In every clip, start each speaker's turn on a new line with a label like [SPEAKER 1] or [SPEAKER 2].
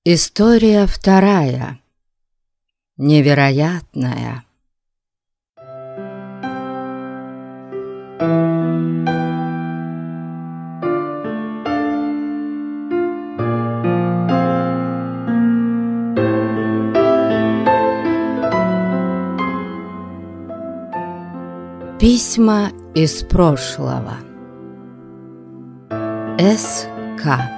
[SPEAKER 1] История вторая. Невероятная. Письма из прошлого. С.К.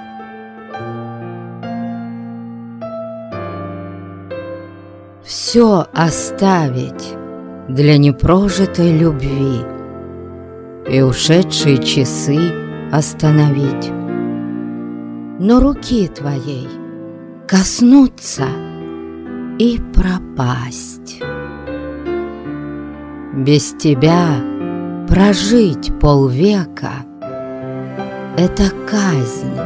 [SPEAKER 1] Все оставить для непрожитой любви и ушедшие часы остановить, но руки твоей коснуться и пропасть. Без тебя прожить полвека — это казнь.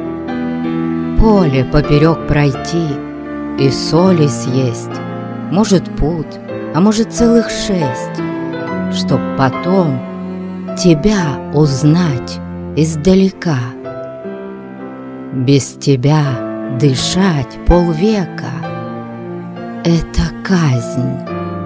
[SPEAKER 1] Поле поперек пройти и соли съесть, может пуд, а может целых 6, чтоб потом тебя узнать издалека. Без тебя дышать полвека — это казнь.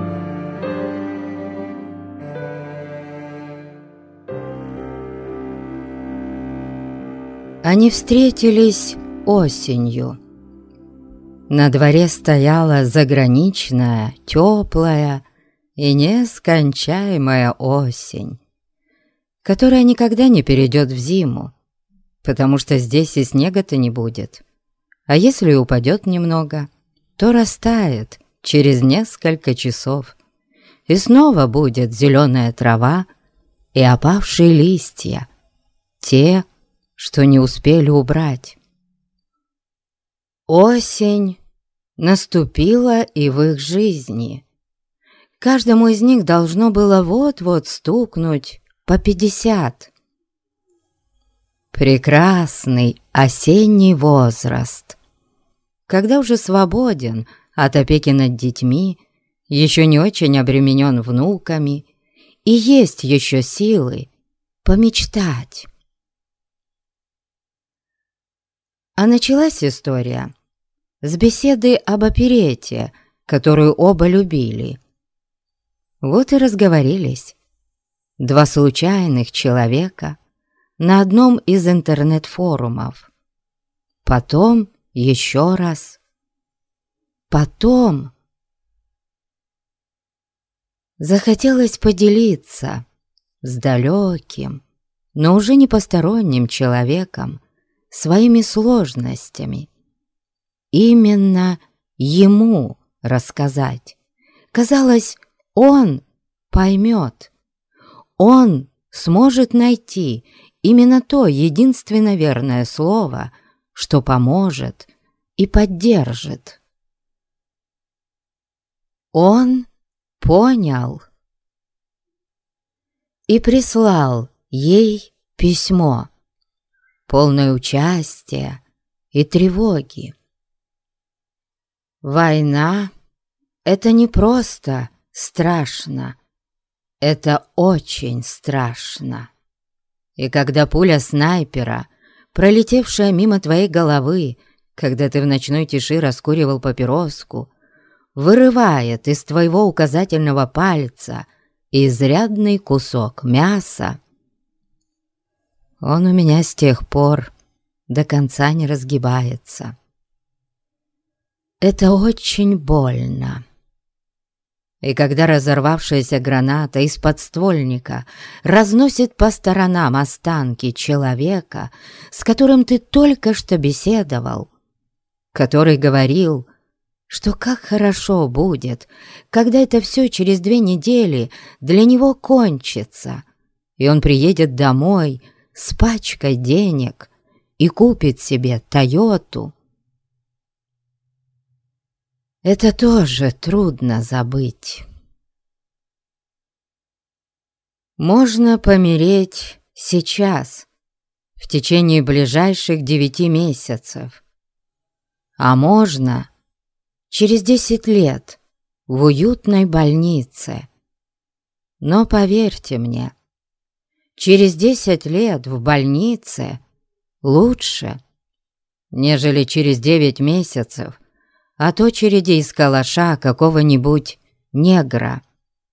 [SPEAKER 1] Они встретились осенью. На дворе стояла заграничная, теплая и нескончаемая осень, которая никогда не перейдет в зиму, потому что здесь и снега-то не будет, а если и упадет немного, то растает через несколько часов, и снова будет зеленая трава и опавшие листья, те, что не успели убрать. Осень наступила и в их жизни. Каждому из них должно было вот-вот стукнуть по 50. Прекрасный осенний возраст, когда уже свободен от опеки над детьми, еще не очень обременен внуками и есть еще силы помечтать. А началась история с беседы об оперете, которую оба любили. Вот и разговорились два случайных человека на одном из интернет-форумов. Потом еще раз. Потом захотелось поделиться с далеким, но уже не посторонним человеком своими сложностями. Именно ему рассказать. Казалось, он поймет. Он сможет найти именно то единственно верное слово, что поможет и поддержит. Он понял и прислал ей письмо, полное участия и тревоги. Война — это не просто страшно, это очень страшно. И когда пуля снайпера, пролетевшая мимо твоей головы, когда ты в ночной тиши раскуривал папироску, вырывает из твоего указательного пальца изрядный кусок мяса, он у меня с тех пор до конца не разгибается. Это очень больно. И когда разорвавшаяся граната из подствольника разносит по сторонам останки человека, с которым ты только что беседовал, который говорил, что как хорошо будет, когда это все через 2 недели для него кончится, и он приедет домой с пачкой денег и купит себе «Тойоту». Это тоже трудно забыть. Можно помереть сейчас, в течение ближайших 9 месяцев, а можно через 10 лет в уютной больнице. Но поверьте мне, через 10 лет в больнице лучше, нежели через 9 месяцев от очереди из калаша какого-нибудь негра.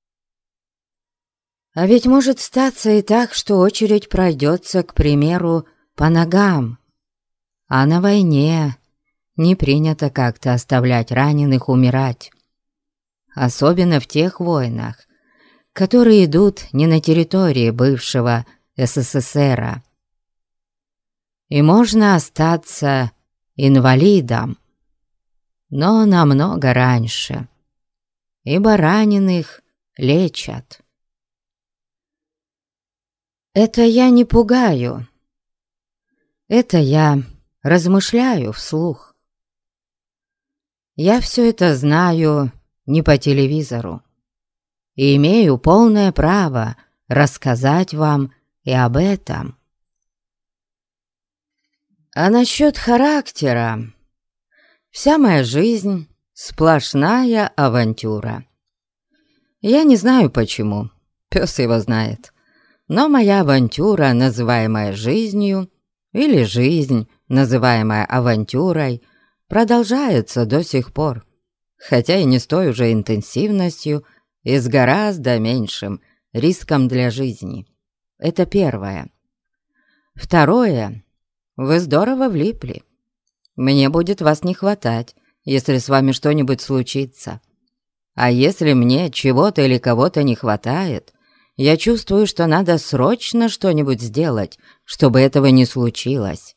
[SPEAKER 1] А ведь может статься и так, что очередь пройдется, к примеру, по ногам. А на войне не принято как-то оставлять раненых умирать. Особенно в тех войнах, которые идут не на территории бывшего СССР. И можно остаться инвалидом, но намного раньше, ибо раненых лечат. Это я не пугаю, это я размышляю вслух. Я все это знаю не по телевизору и имею полное право рассказать вам и об этом. А насчет характера, вся моя жизнь — сплошная авантюра. Я не знаю почему, пес его знает, но моя авантюра, называемая жизнью, или жизнь, называемая авантюрой, продолжается до сих пор, хотя и не с той уже интенсивностью и с гораздо меньшим риском для жизни. Это первое. Второе. Вы здорово влипли. Мне будет вас не хватать, если с вами что-нибудь случится. А если мне чего-то или кого-то не хватает, я чувствую, что надо срочно что-нибудь сделать, чтобы этого не случилось.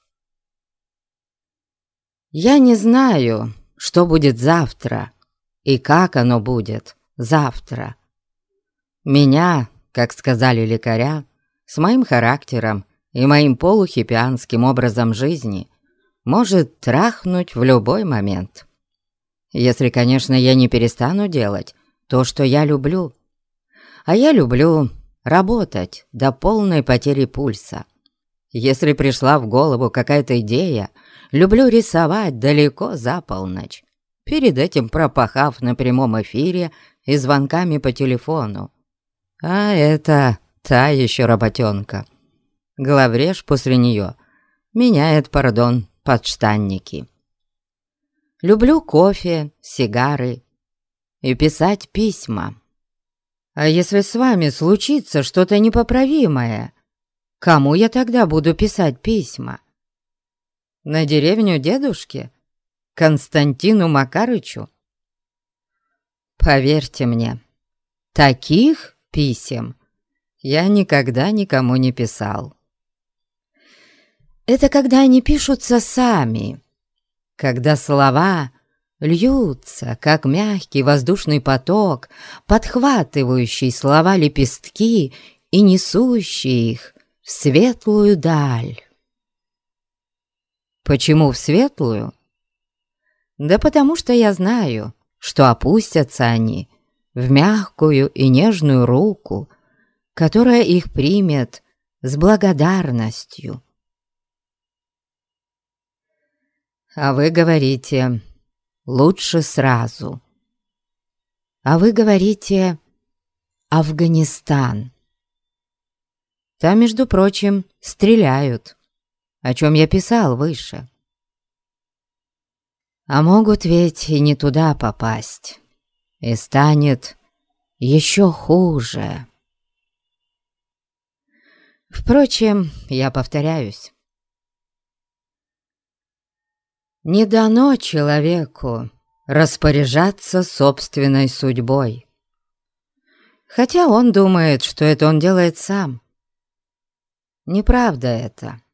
[SPEAKER 1] Я не знаю, что будет завтра и как оно будет завтра. Меня, как сказали лекаря, с моим характером и моим полухипианским образом жизни может трахнуть в любой момент. Если, конечно, я не перестану делать то, что я люблю. А я люблю работать до полной потери пульса. Если пришла в голову какая-то идея, люблю рисовать далеко за полночь, перед этим пропахав на прямом эфире и звонками по телефону. А это та еще работенка. Главреж после нее меняет, подштанники. Люблю кофе, сигары и писать письма. А если с вами случится что-то непоправимое, кому я тогда буду писать письма? На деревню дедушке? Константину Макарычу? Поверьте мне, таких писем я никогда никому не писал. Это когда они пишутся сами, когда слова льются, как мягкий воздушный поток, подхватывающий слова-лепестки и несущий их в светлую даль. Почему в светлую? Да потому что я знаю, что опустятся они в мягкую и нежную руку, которая их примет с благодарностью. А вы говорите: лучше сразу. А вы говорите: Афганистан. Там, между прочим, стреляют, о чем я писал выше. А могут ведь и не туда попасть, и станет еще хуже. Впрочем, я повторяюсь. Не дано человеку распоряжаться собственной судьбой, хотя он думает, что это он делает сам. Неправда это.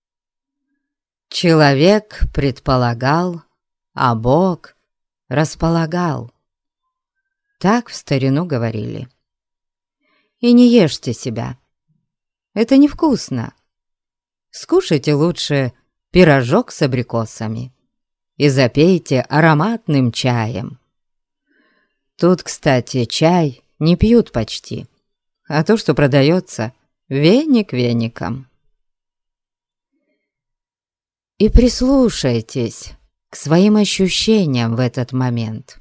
[SPEAKER 1] Человек предполагал, а Бог располагал. Так в старину говорили. И не ешьте себя. Это невкусно. Скушайте лучше пирожок с абрикосами и запейте ароматным чаем. Тут, кстати, чай не пьют почти, а то, что продается, веник веником. И прислушайтесь к своим ощущениям в этот момент.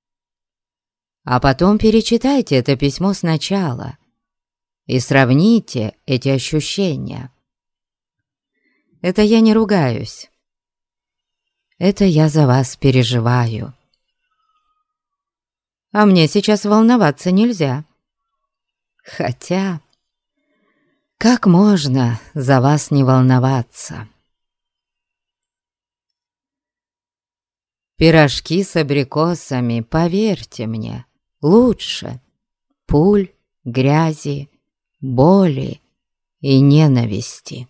[SPEAKER 1] А потом перечитайте это письмо сначала и сравните эти ощущения. Это я не ругаюсь. это я за вас переживаю. А мне сейчас волноваться нельзя. Хотя, как можно за вас не волноваться? Пирожки с абрикосами, поверьте мне, лучше пуль, грязи, боли и ненависти.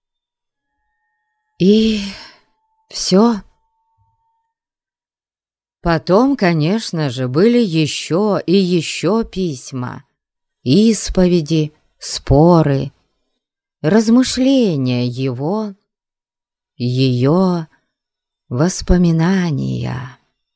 [SPEAKER 1] И все. Потом, конечно же, были еще и еще письма, исповеди, споры, размышления его, ее, воспоминания.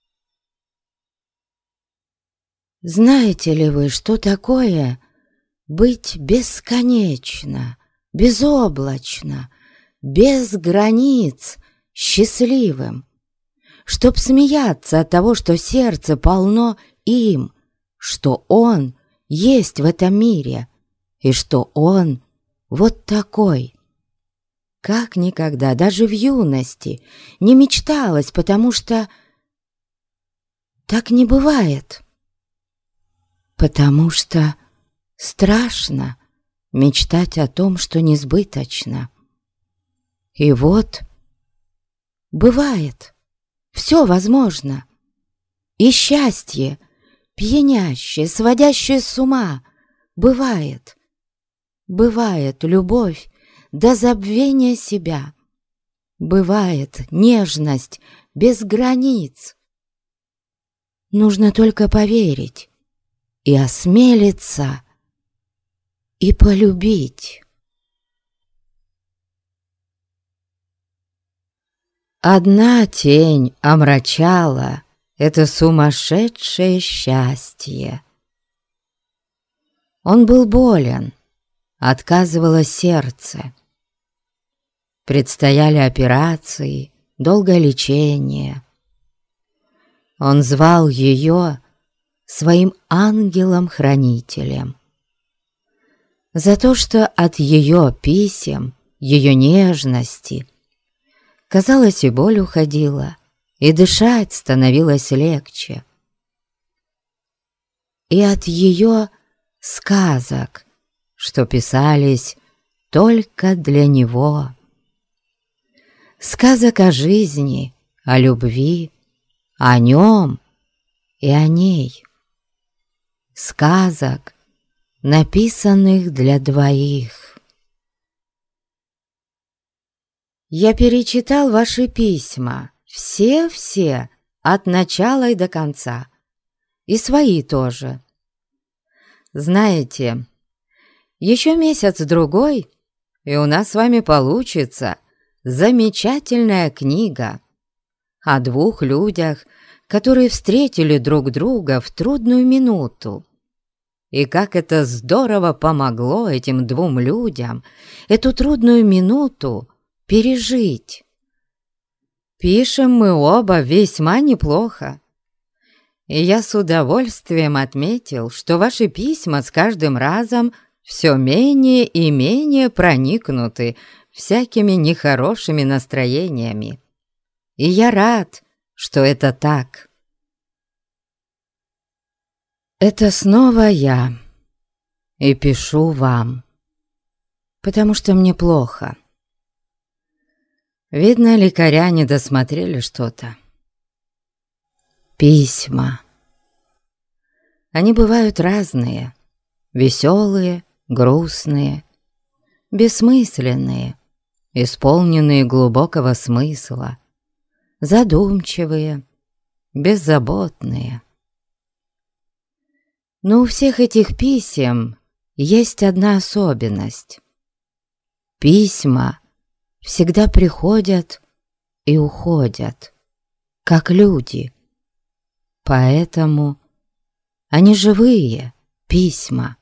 [SPEAKER 1] Знаете ли вы, что такое быть бесконечно, безоблачно, без границ, счастливым? Чтоб смеяться от того, что сердце полно им, что он есть в этом мире, и что он вот такой. Как никогда, даже в юности, не мечталось, потому что так не бывает. Потому что страшно мечтать о том, что несбыточно. И вот бывает. Все возможно. И счастье, пьянящее, сводящее с ума, бывает. Бывает любовь до забвения себя. Бывает нежность без границ. Нужно только поверить и осмелиться, и полюбить. Одна тень омрачала это сумасшедшее счастье. Он был болен, отказывало сердце. Предстояли операции, долгое лечение. Он звал ее своим ангелом-хранителем. За то, что от ее писем, ее нежности, казалось, и боль уходила, и дышать становилось легче. И от ее сказок, что писались только для него. Сказок о жизни, о любви, о нем и о ней. Сказок, написанных для двоих. Я перечитал ваши письма, все-все, от начала и до конца, и свои тоже. Знаете, еще месяц-другой, и у нас с вами получится замечательная книга о двух людях, которые встретили друг друга в трудную минуту. И как это здорово помогло этим двум людям эту трудную минуту пережить. Пишем мы оба весьма неплохо. И я с удовольствием отметил, что ваши письма с каждым разом все менее и менее проникнуты всякими нехорошими настроениями. И я рад, что это так. Это снова я. И пишу вам, потому что мне плохо. Видно, лекаря не досмотрели что-то. Письма. Они бывают разные. Веселые, грустные, бессмысленные, исполненные глубокого смысла, задумчивые, беззаботные. Но у всех этих писем есть одна особенность. Письма всегда приходят и уходят, как люди. Поэтому они живые письма.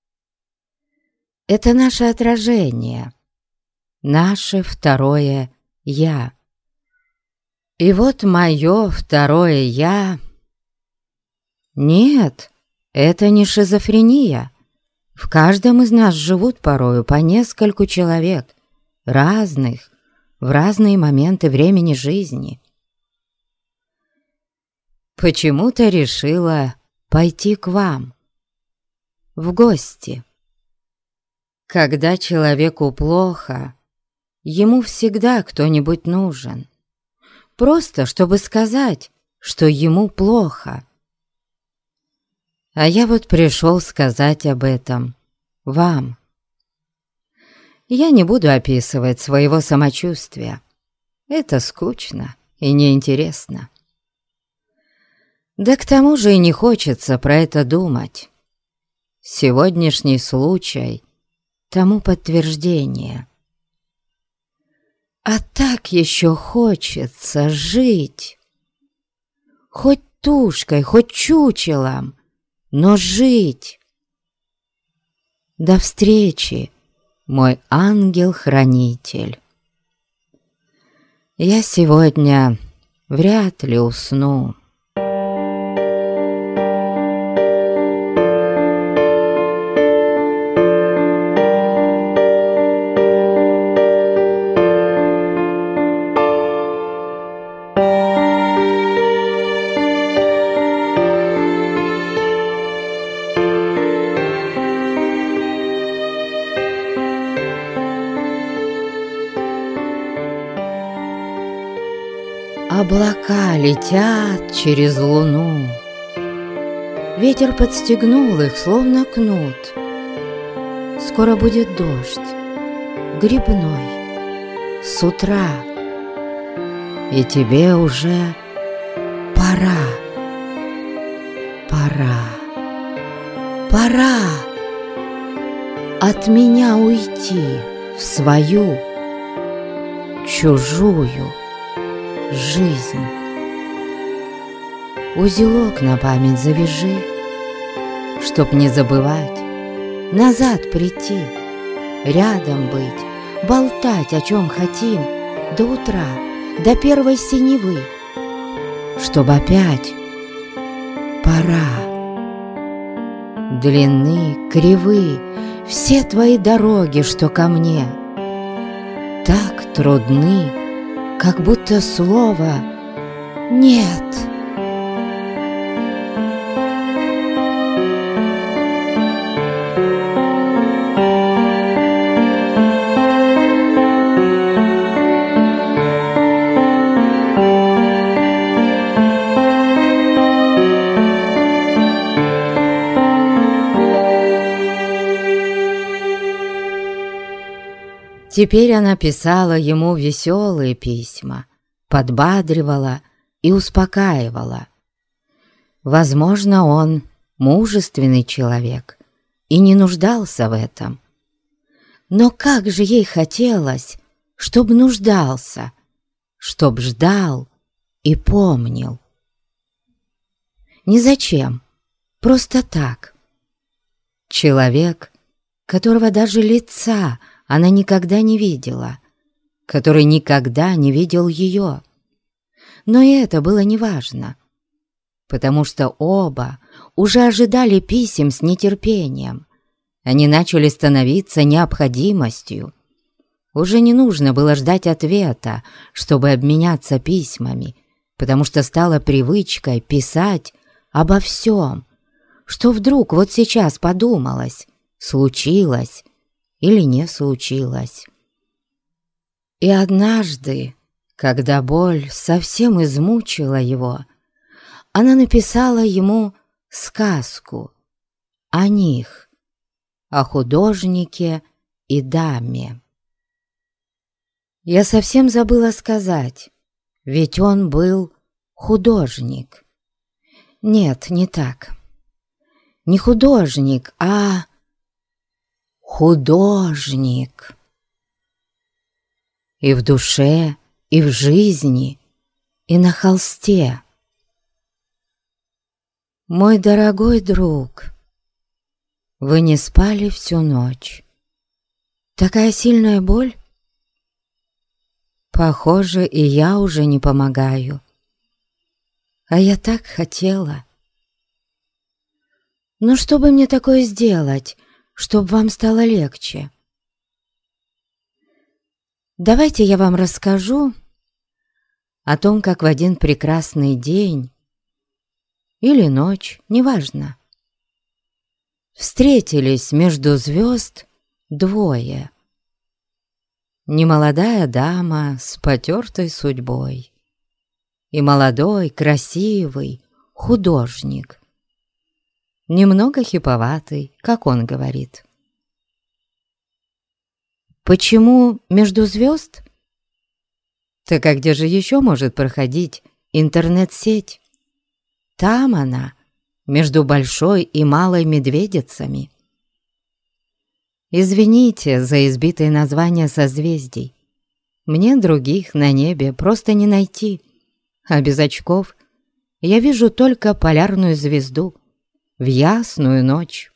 [SPEAKER 1] Это наше отражение, наше второе «я». И вот мое второе «я». Нет, это не шизофрения. В каждом из нас живут порою по нескольку человек, разных, в разные моменты времени жизни. почему-то решила пойти к вам в гости. Когда человеку плохо, ему всегда кто-нибудь нужен, просто чтобы сказать, что ему плохо. А я вот пришел сказать об этом вам. Я не буду описывать своего самочувствия. Это скучно и неинтересно. Да к тому же и не хочется про это думать. Сегодняшний случай тому подтверждение. А так еще хочется жить. Хоть тушкой, хоть чучелом, но жить. До встречи, мой ангел-хранитель. Я сегодня вряд ли усну. Облака летят через луну. Ветер подстегнул их, словно кнут. Скоро будет дождь, грибной, с утра. И тебе уже пора, пора, пора от меня уйти в свою чужую жизнь. Узелок на память завяжи, чтоб не забывать, назад прийти, рядом быть, болтать о чем хотим до утра, до первой синевы, чтоб опять пора. Длинны, кривы все твои дороги, что ко мне, так трудны, как будто слово «нет». Теперь она писала ему веселые письма, подбадривала и успокаивала. Возможно, он мужественный человек и не нуждался в этом. Но как же ей хотелось, чтоб нуждался, чтоб ждал и помнил. Ни зачем, просто так. Человек, которого даже лица она никогда не видела, который никогда не видел ее. Но и это было неважно, потому что оба уже ожидали писем с нетерпением. Они начали становиться необходимостью. Уже не нужно было ждать ответа, чтобы обменяться письмами, потому что стало привычкой писать обо всем, что вдруг вот сейчас подумалось, случилось или не случилось. И однажды, когда боль совсем измучила его, она написала ему сказку о них, о художнике и даме. Я совсем забыла сказать, ведь он был художник. Нет, не так. Не художник, а художник. И в душе, и в жизни, и на холсте. Мой дорогой друг, вы не спали всю ночь. Такая сильная боль? Похоже, и я уже не помогаю. А я так хотела. Но что бы мне такое сделать, чтобы вам стало легче? Давайте я вам расскажу о том, как в один прекрасный день или ночь, неважно. Встретились между звезд двое. Немолодая дама с потертой судьбой и молодой, красивый художник, немного хиповатый, как он говорит. Почему между звезд? Так а где же еще может проходить интернет-сеть? Там она, между Большой и Малой Медведицами. Извините за избитые названия созвездий. Мне других на небе просто не найти, а без очков я вижу только полярную звезду в ясную ночь.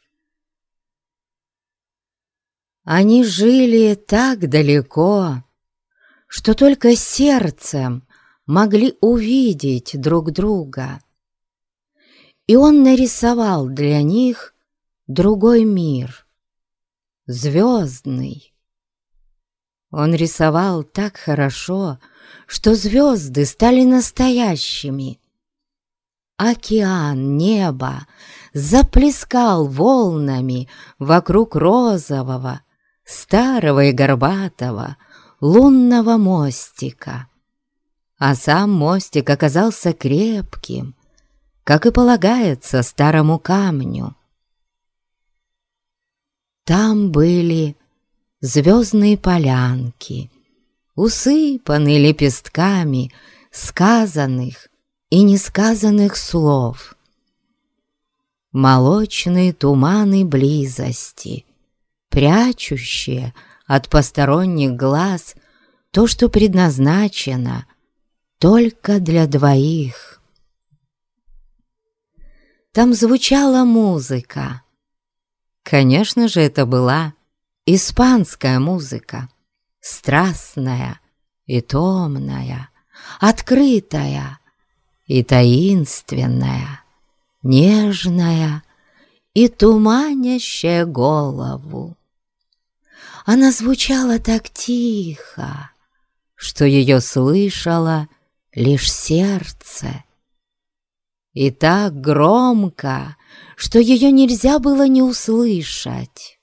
[SPEAKER 1] Они жили так далеко, что только сердцем могли увидеть друг друга. И он нарисовал для них другой мир, звездный. Он рисовал так хорошо, что звезды стали настоящими. Океан, небо заплескал волнами вокруг розового, старого и горбатого лунного мостика. А сам мостик оказался крепким, как и полагается старому камню. Там были звездные полянки, усыпанные лепестками сказанных и несказанных слов, молочные туманы близости, прячущие от посторонних глаз то, что предназначено только для двоих. Там звучала музыка. Конечно же, это была испанская музыка, страстная и томная, открытая и таинственная, нежная и туманящая голову. Она звучала так тихо, что ее слышало лишь сердце, и так громко, что ее нельзя было не услышать.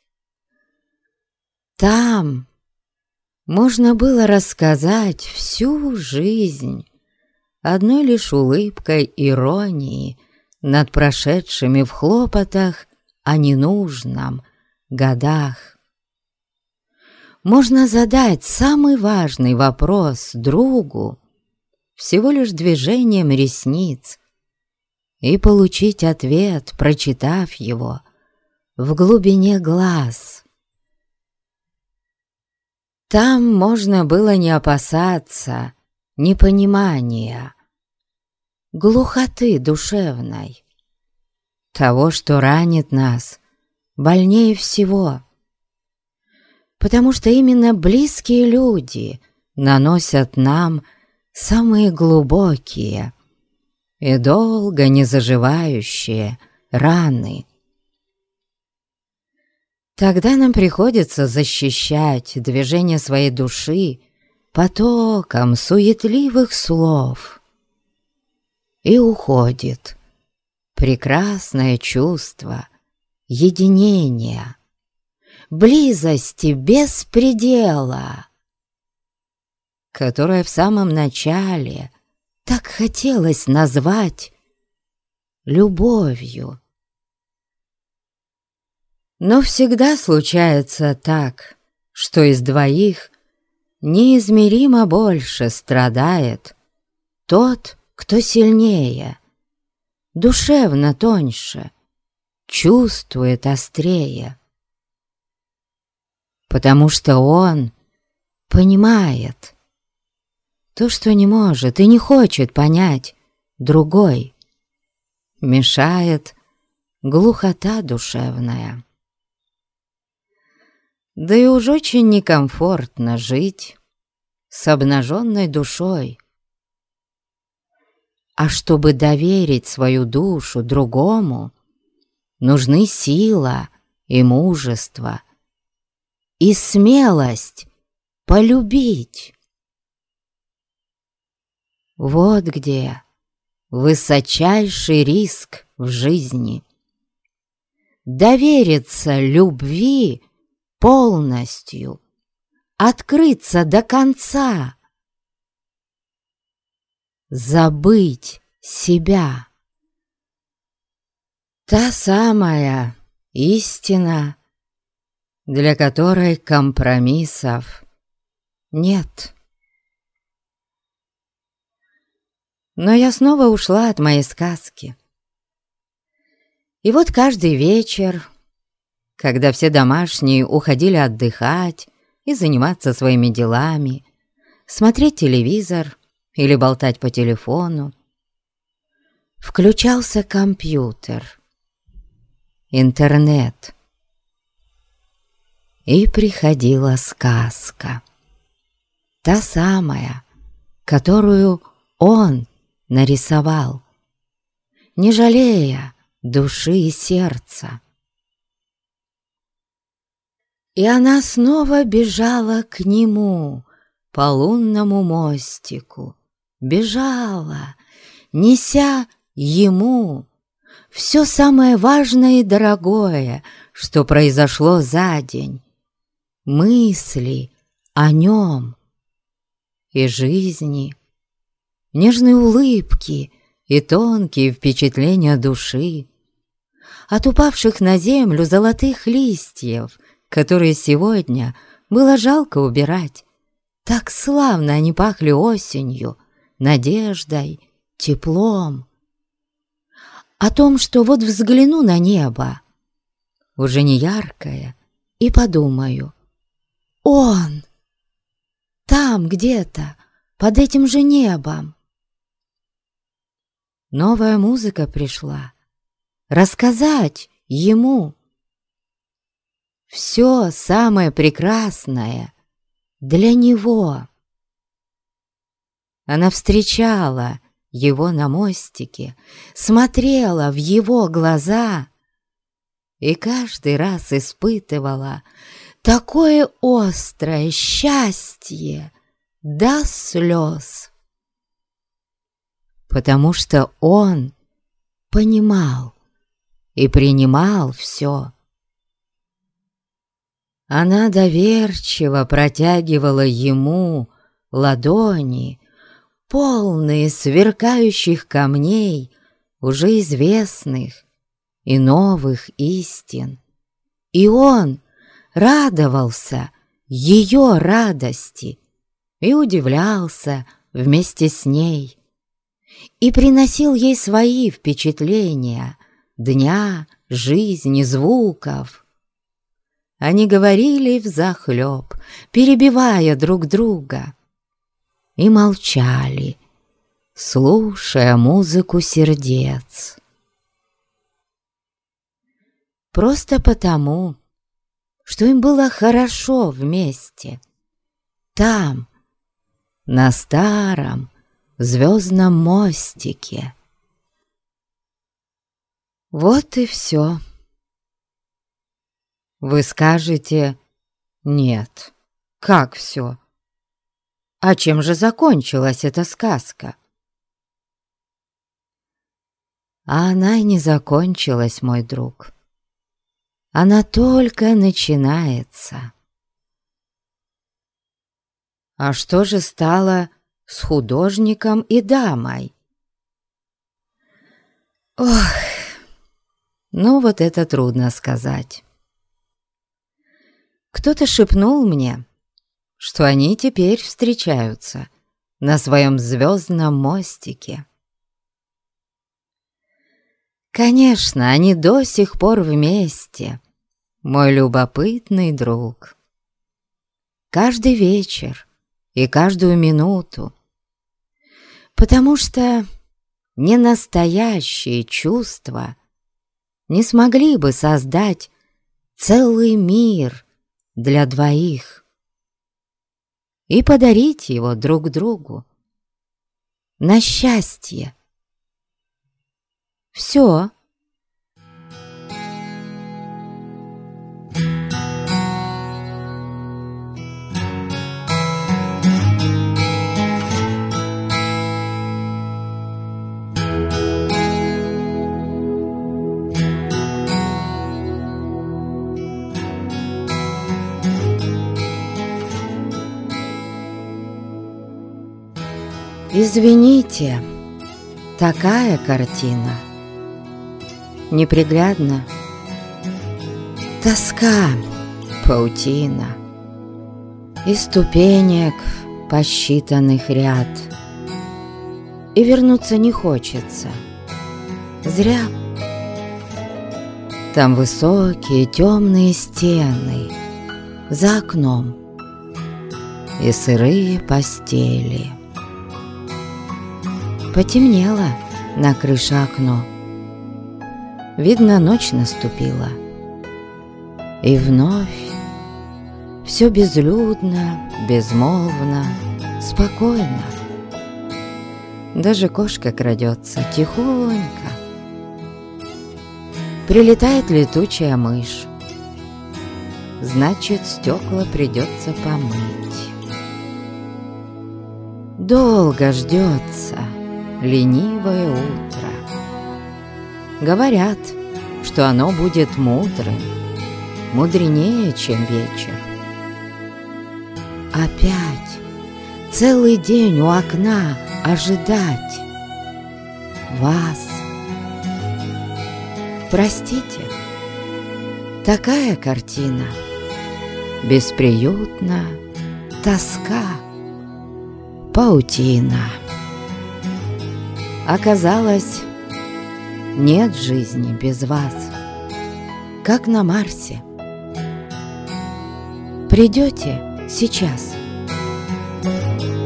[SPEAKER 1] Там можно было рассказать всю жизнь одной лишь улыбкой иронии над прошедшими в хлопотах о ненужном годах. Можно задать самый важный вопрос другу всего лишь движением ресниц и получить ответ, прочитав его в глубине глаз. Там можно было не опасаться непонимания, глухоты душевной, того, что ранит нас больнее всего, потому что именно близкие люди наносят нам самые глубокие и долго не заживающие раны. Тогда нам приходится защищать движение своей души потоком суетливых слов. И уходит прекрасное чувство единения, близости без предела, которое в самом начале так хотелось назвать любовью. Но всегда случается так, что из двоих неизмеримо больше страдает тот, кто сильнее, душевно тоньше, чувствует острее, потому что он понимает то, что не может и не хочет понять другой, мешает глухота душевная. Да и уж очень некомфортно жить с обнаженной душой. А чтобы доверить свою душу другому, нужны сила и мужество, и смелость полюбить. Вот где высочайший риск в жизни. Довериться любви полностью, открыться до конца, забыть себя. Та самая истина, для которой компромиссов нет. Но я снова ушла от моей сказки. И вот каждый вечер, когда все домашние уходили отдыхать и заниматься своими делами, смотреть телевизор или болтать по телефону, включался компьютер, интернет, и приходила сказка. Та самая, которую он нарисовал, не жалея души и сердца. И она снова бежала к нему по лунному мостику, бежала, неся ему все самое важное и дорогое, что произошло за день, мысли о нем и жизни, нежные улыбки и тонкие впечатления души, от упавших на землю золотых листьев, которые сегодня было жалко убирать. Так славно они пахли осенью, надеждой, теплом. О том, что вот взгляну на небо, уже не яркое, и подумаю: он там где-то, под этим же небом. Новая музыка пришла рассказать ему все самое прекрасное для него. Она встречала его на мостике, смотрела в его глаза и каждый раз испытывала такое острое счастье до слез, потому что он понимал и принимал все. Она доверчиво протягивала ему ладони, полные сверкающих камней, уже известных и новых истин. И он радовался ее радости и удивлялся вместе с ней, и приносил ей свои впечатления дня, жизни, звуков. Они говорили взахлеб, перебивая друг друга, и молчали, слушая музыку сердец. Просто потому, что им было хорошо вместе, там, на старом звездном мостике. Вот и все. Вы скажете: нет, как все? А чем же закончилась эта сказка? А она и не закончилась, мой друг. Она только начинается. А что же стало с художником и дамой? Ох, ну вот это трудно сказать. Кто-то шепнул мне, что они теперь встречаются на своем звездном мостике. Конечно, они до сих пор вместе, мой любопытный друг. Каждый вечер и каждую минуту, потому что ненастоящие чувства не смогли бы создать целый мир для двоих и подарить его друг другу на счастье. Все. Извините, такая картина. Неприглядна. Тоска, паутина. И ступенек посчитанных ряд. И вернуться не хочется. Зря. Там высокие темные стены за окном и сырые постели. Потемнело на крыше окно. Видно, ночь наступила. И вновь все безлюдно, безмолвно, спокойно. Даже кошка крадется тихонько. Прилетает летучая мышь. Значит, стекла придется помыть. Долго ждется ленивое утро. Говорят, что оно будет мудрым, мудренее, чем вечер. Опять целый день у окна ожидать вас. Простите, такая картина. Бесприютна тоска, паутина. Оказалось, нет жизни без вас, как на Марсе. Придете сейчас?